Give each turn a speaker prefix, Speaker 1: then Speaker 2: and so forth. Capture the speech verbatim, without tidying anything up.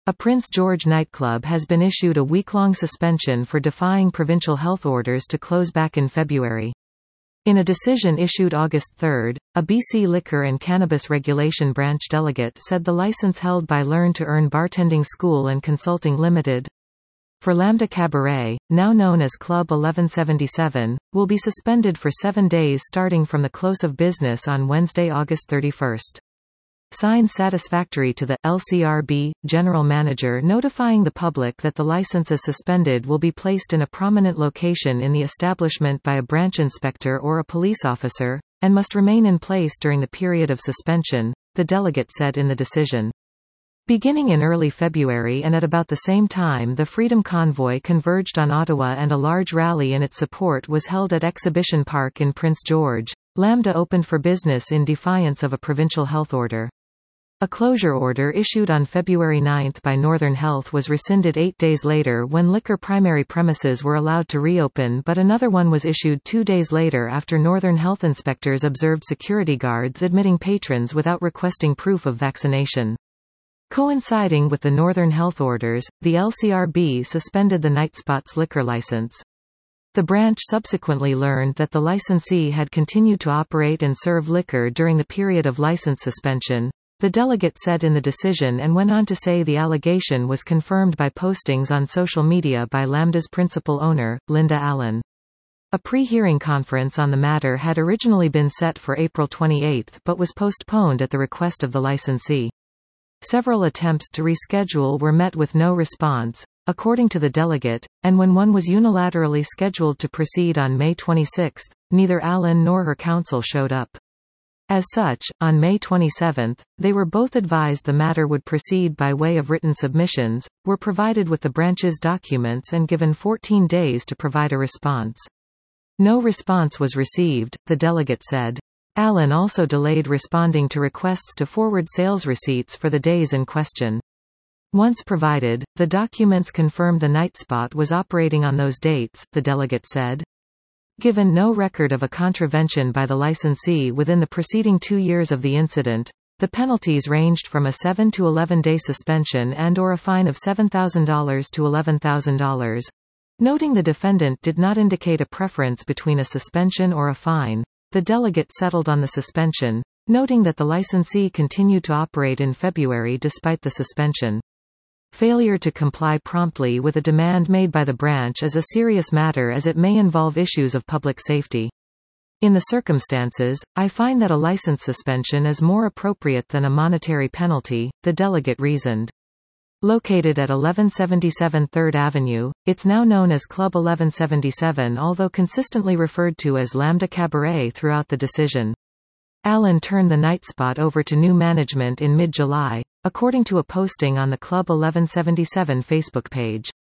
Speaker 1: A Prince George nightclub has been issued a week-long suspension for defying provincial health orders to close back in February. In a decision issued August third, a B C Liquor and Cannabis Regulation Branch delegate said the license held by Learn to Earn Bartending School and Consulting Limited for Lambda Cabaret, now known as Club eleven seventy-seven, will be suspended for seven days starting from the close of business on Wednesday, August thirty-first. Sign satisfactory to the L C R B general manager notifying the public that the license is suspended will be placed in a prominent location in the establishment by a branch inspector or a police officer, and must remain in place during the period of suspension, the delegate said in the decision. Beginning in early February and at about the same time the Freedom Convoy converged on Ottawa and a large rally in its support was held at Exhibition Park in Prince George, Lambda opened for business in defiance of a provincial health order. A closure order issued on February ninth by Northern Health was rescinded eight days later when liquor primary premises were allowed to reopen, but another one was issued two days later after Northern Health inspectors observed security guards admitting patrons without requesting proof of vaccination. Coinciding with the Northern Health orders, the L C R B suspended the Nightspots liquor license. The branch subsequently learned that the licensee had continued to operate and serve liquor during the period of license suspension, the delegate said in the decision, and went on to say the allegation was confirmed by postings on social media by Lambda's principal owner, Linda Allen. A pre-hearing conference on the matter had originally been set for April twenty-eighth but was postponed at the request of the licensee. Several attempts to reschedule were met with no response, according to the delegate, and when one was unilaterally scheduled to proceed on May twenty-sixth, neither Allen nor her counsel showed up. As such, on May twenty-seventh, they were both advised the matter would proceed by way of written submissions, were provided with the branch's documents and given fourteen days to provide a response. No response was received, the delegate said. Allen also delayed responding to requests to forward sales receipts for the days in question. Once provided, the documents confirmed the Nightspot was operating on those dates, the delegate said. Given no record of a contravention by the licensee within the preceding two years of the incident, the penalties ranged from a seven to eleven day suspension and or a fine of seven thousand dollars to eleven thousand dollars. Noting the defendant did not indicate a preference between a suspension or a fine, the delegate settled on the suspension, noting that the licensee continued to operate in February despite the suspension. Failure to comply promptly with a demand made by the branch is a serious matter as it may involve issues of public safety. In the circumstances, I find that a license suspension is more appropriate than a monetary penalty, the delegate reasoned. Located at eleven seventy-seven third Avenue, it's now known as Club eleven seventy-seven, although consistently referred to as Lambda Cabaret throughout the decision. Allen turned the Nightspot over to new management in mid-July, according to a posting on the Club eleven seventy-seven Facebook page.